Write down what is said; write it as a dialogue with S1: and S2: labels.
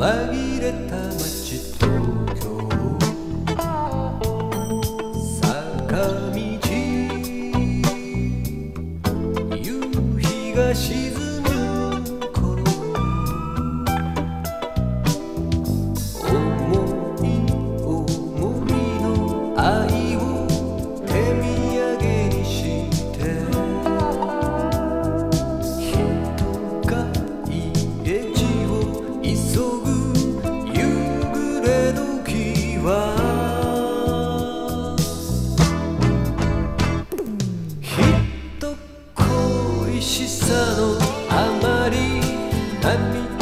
S1: 紛れた街東京坂道夕日が沈む頃思い思いの愛を手土産にして人が家路を急ぐ夕暮れ時は人恋しさのあまり涙